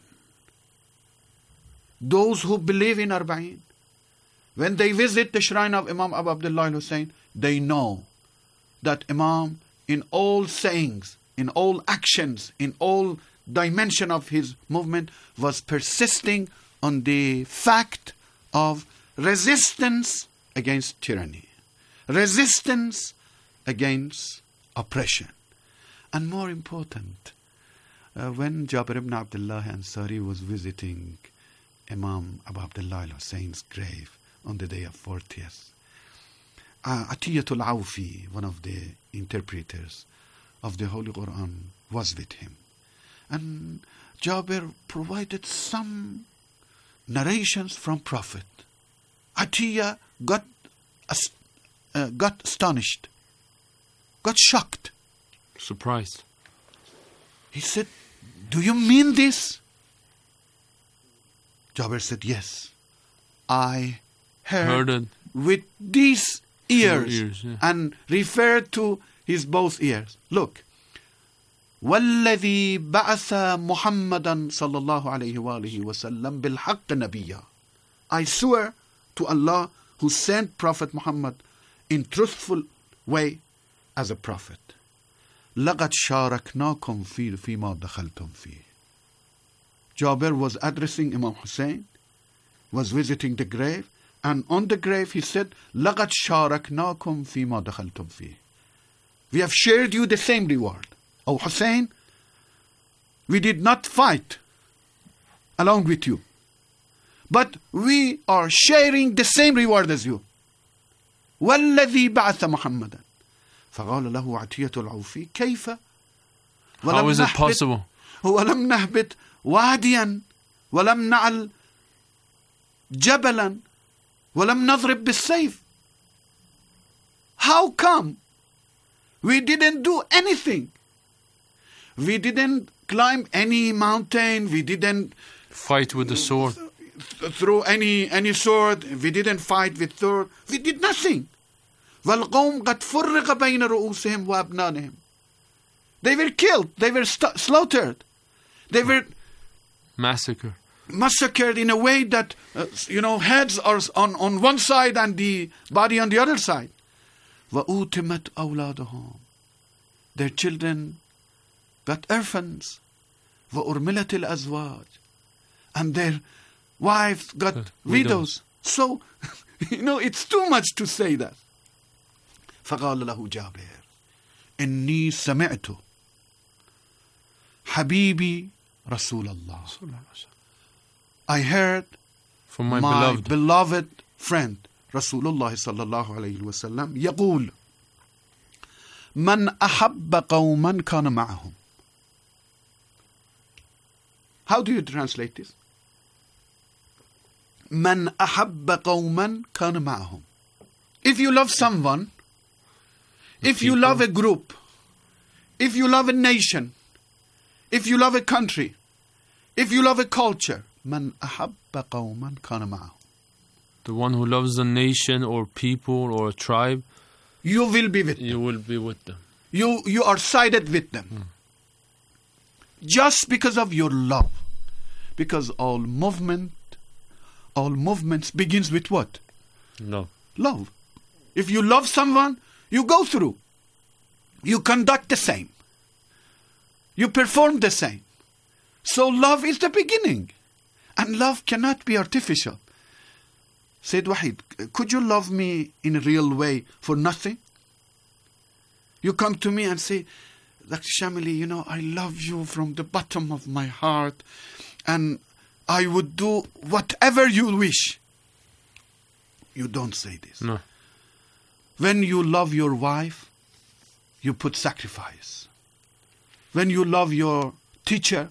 [SPEAKER 14] Those who believe in Arba'in, when they visit the shrine of Imam Abu Abdullah al-Hussein, they know that Imam, in all sayings, in all actions, in all dimension of his movement, was persisting on the fact of resistance against tyranny, resistance against oppression. And more important, when Jabir ibn Abdullah Ansari was visiting Imam Abu Abdullah al-Hussein's grave on the day of 40th, Atiyatul Awfi, one of the interpreters of the Holy Quran, was with him. And Jabir provided some narrations from Prophet. Atiyah got astonished, got shocked.
[SPEAKER 13] Surprised.
[SPEAKER 14] He said, "Do you mean this?" Jabir said, "Yes. I heard it with these ears,"
[SPEAKER 13] yeah.
[SPEAKER 14] and referred to his both ears. Look. وَالَّذِي بَعَثَ مُحَمَّدًا صَلَّى اللَّهُ عَلَيْهِ وَآلِهِ وَسَلَّمَ بِالْحَقِّ نَبِيًّا. I swear to Allah who sent Prophet Muhammad in truthful way as a prophet. لَقَدْ شَارَكْنَاكُمْ فِيمَا دَخَلْتُمْ فِيهِ. Jabir was addressing Imam Hussein, was visiting the grave, and on the grave he said, لَقَدْ شَارَكْنَاكُمْ فِيمَا دَخَلْتُمْ فِيهِ. We have shared you the same reward. O Hussein, we did not fight along with you, but we are sharing the same reward as you. وَالَّذِي بَعَثَ مُحَمَّدًا. فقال له عتية العوفي كيف؟
[SPEAKER 13] How is it possible?
[SPEAKER 14] ولم نهبط واديا ولم نعل جبلا ولم نضرب بالسيف. How come we didn't do anything? We didn't climb any mountain. We didn't
[SPEAKER 13] fight with the sword.
[SPEAKER 14] Throw any sword. We didn't fight with sword. We did nothing. وَالْقَوْمْ قَدْ فُرِّقَ بَيْنَ رُؤُوسِهِمْ وَأَبْنَانِهِمْ. They were killed. They were slaughtered. They were massacred in a way that, heads are on one side and the body on the other side. وَأُوتِمَتْ أَوْلَادُهُمْ. Their children got orphans. وَأُرْمِلَتِ الْأَزْوَاجِ. And their wives got widows. So, it's too much to say that. فقال له جابر إني سمعت حبيبي رسول الله. I heard
[SPEAKER 13] from my
[SPEAKER 14] beloved friend رسول الله صلى الله عليه وسلم يقول من أحب قوما كان معهم. How do you translate this? من أحب قوما كان معهم. If you love someone, if you love a group, if you love a nation, if you love a country, if you love a culture, من أحب قوما كان معهم.
[SPEAKER 13] The one who loves a nation or people or a tribe,
[SPEAKER 14] you will be with them.
[SPEAKER 13] You will be with them.
[SPEAKER 14] You are sided with them. Just because of your love. Because all movements begins with what? Love. If you love someone, you go through. You conduct the same. You perform the same. So love is the beginning. And love cannot be artificial. Said Wahid, could you love me in a real way for nothing? You come to me and say, Dr. Shamili, you know, I love you from the bottom of my heart, and I would do whatever you wish. You don't say this.
[SPEAKER 13] No.
[SPEAKER 14] When you love your wife, you put sacrifice. When you love your teacher,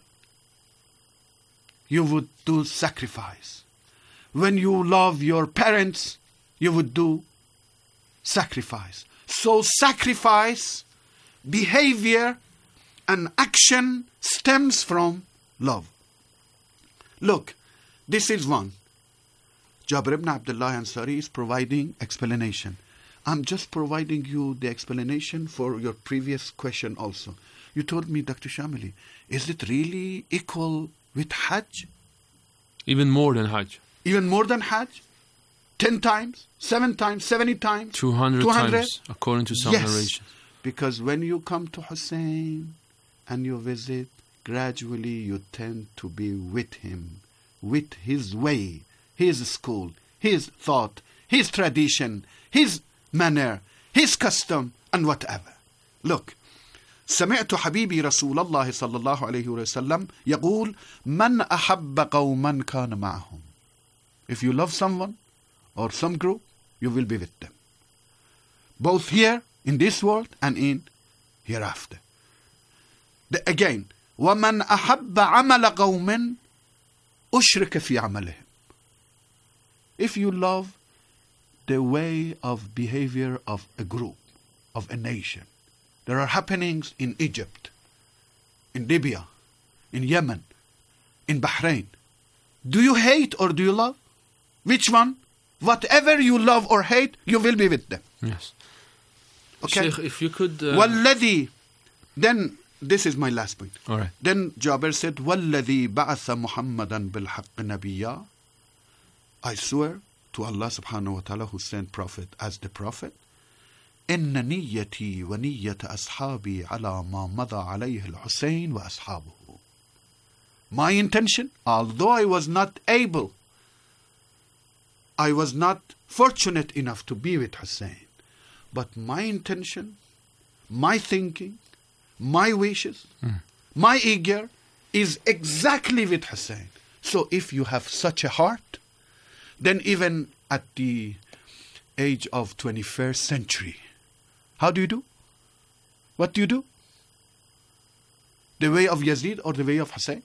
[SPEAKER 14] you would do sacrifice. When you love your parents, you would do sacrifice. So sacrifice, behavior, and action stems from love. Look, this is one. Jabir ibn Abdullah Ansari is providing explanation. I'm just providing you the explanation for your previous question also. You told me, Dr. Shamili, is it really equal with Hajj?
[SPEAKER 13] Even more than Hajj.
[SPEAKER 14] Even more than Hajj? 10 times? 7 times? 70 times?
[SPEAKER 13] 200 times, according to some narrations.
[SPEAKER 14] Because when you come to Hussein and you visit, gradually you tend to be with him, with his way, his school, his thought, his tradition, his manner, his custom, and whatever. Look, سمعت حبيبي رسول الله صلى الله عليه وسلم يقول من أحب قوما كان معهم. If you love someone or some group, you will be with them. Both here, in this world, and in hereafter. Again, وَمَنْ أَحَبَّ عَمَلَ قَوْمٍ أُشْرِكَ فِي عَمَلِهِمْ. If you love the way of behavior of a group, of a nation, there are happenings in Egypt, in Libya, in Yemen, in Bahrain. Do you hate or do you love? Which one? Whatever you love or hate, you will be with them.
[SPEAKER 13] Yes.
[SPEAKER 14] Okay.
[SPEAKER 13] Sheikh, if you could...
[SPEAKER 14] وَالَّذِي, then, this is my last point.
[SPEAKER 13] All right.
[SPEAKER 14] Then Jabir said, وَالَّذِي بَعَثَ مُحَمَّدًا بِالْحَقِّ نَبِيًّا. I swear to Allah subhanahu wa ta'ala who sent Prophet as the Prophet. إِنَّ نِيَّتِي وَنِيَّةَ أَصْحَابِي عَلَى مَا مَضَى عَلَيْهِ الْحُسَيْنِ وَأَصْحَابُهُ. My intention, although I was not fortunate enough to be with Hussein, but my intention, my thinking, my wishes, my eager is exactly with Hussein. So if you have such a heart, then even at the age of 21st century, how do you do? What do you do? The way of Yazid or the way of Hussein?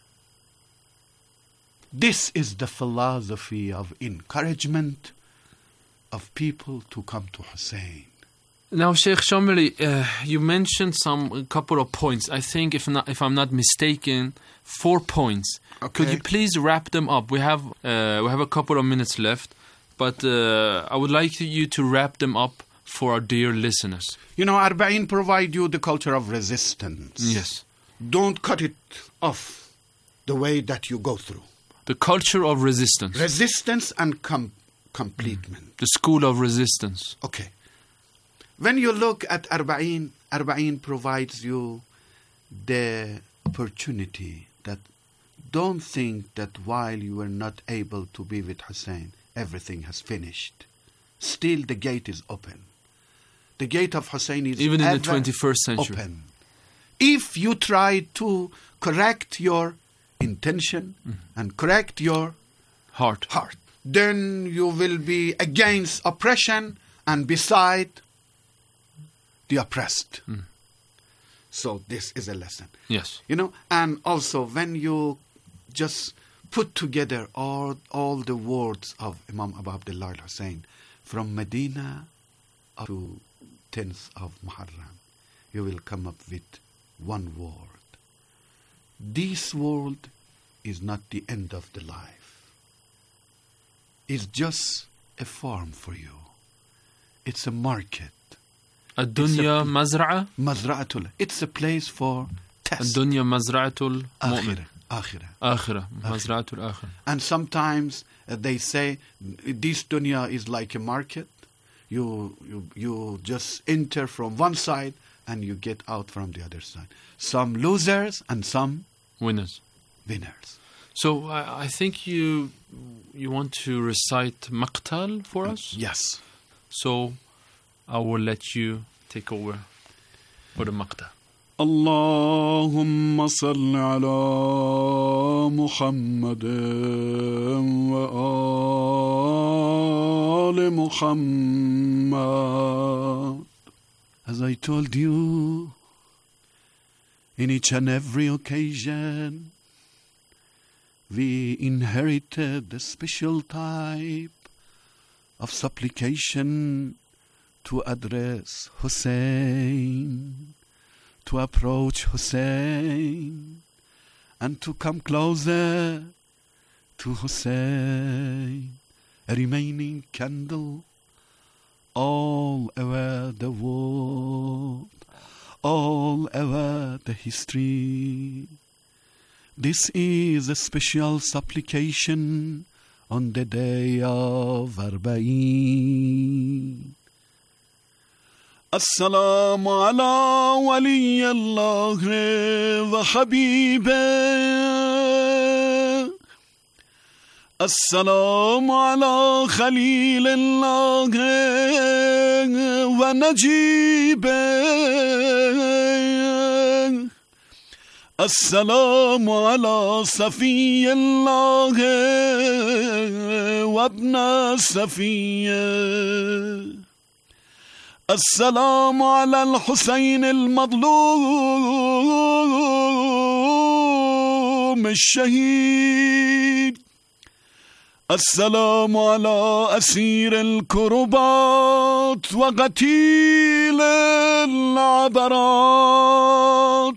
[SPEAKER 14] This is the philosophy of encouragement of people to come to Hussein.
[SPEAKER 13] Now, Sheikh Shamili, you mentioned a couple of points. I think, if I'm not mistaken, 4 points.
[SPEAKER 14] Okay.
[SPEAKER 13] Could you please wrap them up? We have a couple of minutes left, but I would like you to wrap them up for our dear listeners.
[SPEAKER 14] You know, Arba'in provide you the culture of resistance.
[SPEAKER 13] Yes.
[SPEAKER 14] Don't cut it off the way that you go through.
[SPEAKER 13] The culture of resistance.
[SPEAKER 14] Resistance and completement.
[SPEAKER 13] The school of resistance.
[SPEAKER 14] Okay. When you look at Arba'in, Arba'in provides you the opportunity that don't think that while you were not able to be with Hussein, everything has finished. Still the gate is open. The gate of Hussein is
[SPEAKER 13] even in the 21st century.
[SPEAKER 14] Open. If you try to correct your intention and correct your
[SPEAKER 13] heart,
[SPEAKER 14] then you will be against oppression and beside the oppressed. So this is a lesson.
[SPEAKER 13] Yes.
[SPEAKER 14] You know, and also when you just put together all the words of Imam Abu Abdullah al-Hussein from Medina up to 10th of Muharram, you will come up with one word. This world is not the end of the life. It's just a farm for you. It's a market.
[SPEAKER 13] الدنيا مزرعة.
[SPEAKER 14] مزرعة. It's a place for test.
[SPEAKER 13] الدنيا مزرعة المؤمن.
[SPEAKER 14] آخرة.
[SPEAKER 13] مزرعة الآخرة.
[SPEAKER 14] And sometimes they say this dunya is like a market. You just enter from one side and you get out from the other side. Some losers and some
[SPEAKER 13] winners.
[SPEAKER 14] winners.
[SPEAKER 13] So I think you want to recite Maqtal for us?
[SPEAKER 14] Yes.
[SPEAKER 13] So I will let you take over for the Maqtal.
[SPEAKER 14] اللهم صل على محمد وآل محمد. As I told you, in each and every occasion, we inherited a special type of supplication to address Hussein, to approach Hussein, and to come closer to Hussein, a remaining candle all over the world, all over the history. This is a special supplication on the day of Arba'in. السلام على ولي الله وحبيبه. السلام على خليل الله ونجيبه. السلام على صفي الله وابن صفيه. السلام على الحسين المظلوم الشهيد. السلام على أسير الكربات وقتيل العبرات.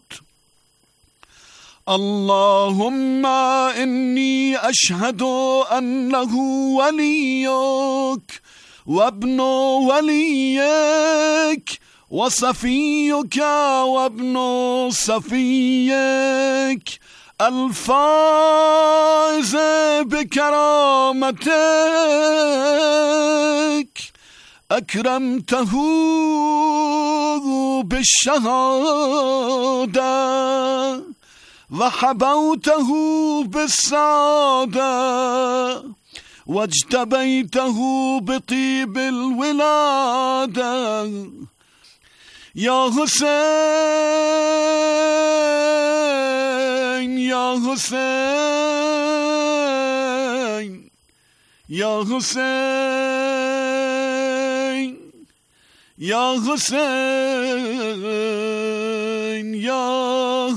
[SPEAKER 14] اللهم إني أشهد أنه وليك وابن وليك وصفيك وابن صفيك الفائز بكرامتك. أكرمته بالشهادة وحبوته بالسعادة واجتبيته بطيب الولادة. يا حسين يا حسين يا حسين يا حسين يا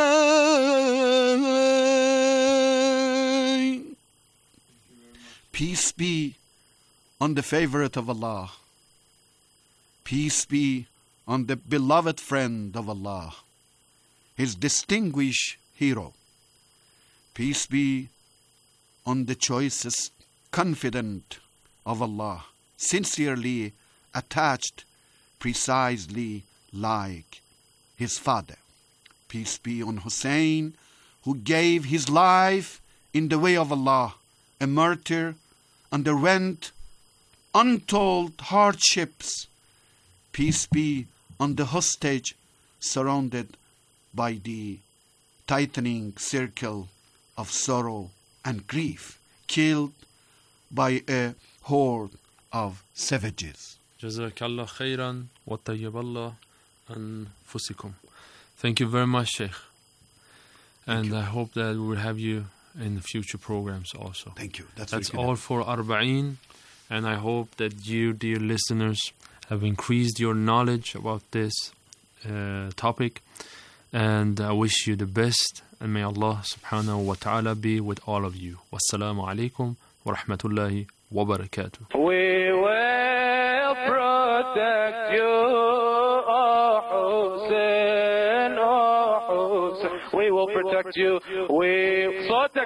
[SPEAKER 14] حسين. Peace be on the favorite of Allah. Peace be on the beloved friend of Allah, His distinguished hero. Peace be on the choicest confidant of Allah, sincerely attached, precisely like his father. Peace be on Hussein, who gave his life in the way of Allah, a martyr, underwent untold hardships. Peace be on the hostage surrounded by the tightening circle of sorrow and grief, killed by a horde of savages.
[SPEAKER 13] Jazakallah khairan wa tayyiballah anfusikum. Thank you very much, Sheikh. And I hope that we will have you in future programs also.
[SPEAKER 14] Thank you.
[SPEAKER 13] That's all for Arba'in. And I hope that you, dear listeners, have increased your knowledge about this topic. And I wish you the best. And may Allah subhanahu wa ta'ala be with all of you. Wassalamu alaikum wa rahmatullahi wa barakatuh.
[SPEAKER 11] We will protect you, oh Hussein, oh Hussein. We will protect you. Slotek.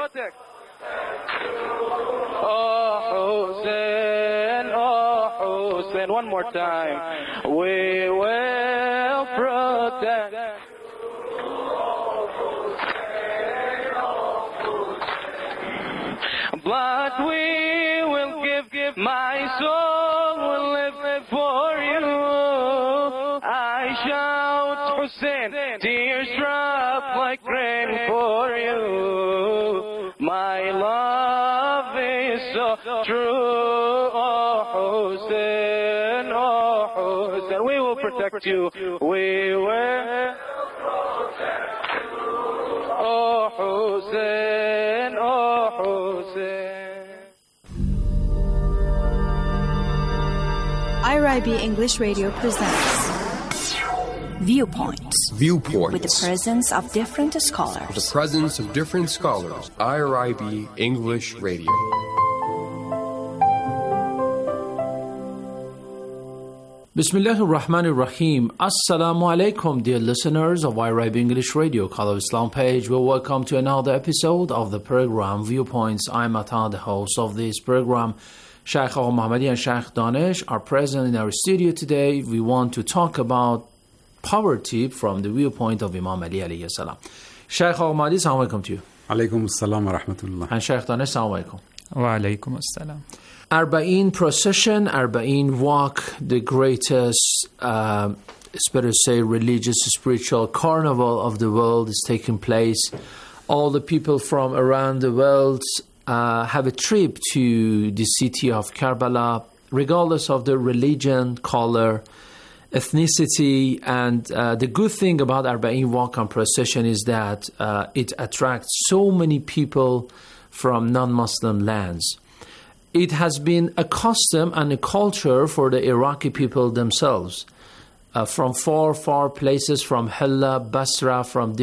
[SPEAKER 11] Oh Hussein, one more time. We will protect. But we will give, my soul will live for you. I shout Hussein, tears drop like rain. praying for you. My love is so true. Oh Hussein, oh Hussein, we will protect you. We will protect you. Oh Hussein, oh Hussein.
[SPEAKER 20] IRIB English Radio presents Viewpoints.
[SPEAKER 21] Viewpoints.
[SPEAKER 20] With the presence of different scholars.
[SPEAKER 21] The presence of different scholars. IRIB English Radio.
[SPEAKER 22] Bismillahir Rahmanir Rahim. Assalamu alaikum, dear listeners of IRIB English Radio, Call of Islam page. Well, welcome to another episode of the program Viewpoints. I'm Ata, the host of this program. Shaykh Agha Muhammadi and Shaykh Danish are present in our studio today. We want to talk about poverty from the viewpoint of Imam Ali alayhi salam. Shaykh Agha Muhammadi, assalamu alaikum to you.
[SPEAKER 23] Alaikum assalam wa rahmatullah.
[SPEAKER 22] And Shaykh Danish, assalamu alaikum.
[SPEAKER 23] Wa alaikum assalam.
[SPEAKER 22] Arba'in procession, Arba'in walk, the greatest, it's better to say, religious, spiritual carnival of the world is taking place. All the people from around the world have a trip to the city of Karbala, regardless of their religion, color, ethnicity. And the good thing about Arba'in walk and procession is that it attracts so many people from non-Muslim lands. It has been a custom and a culture for the Iraqi people themselves. From far, far places, from Hilla, Basra, from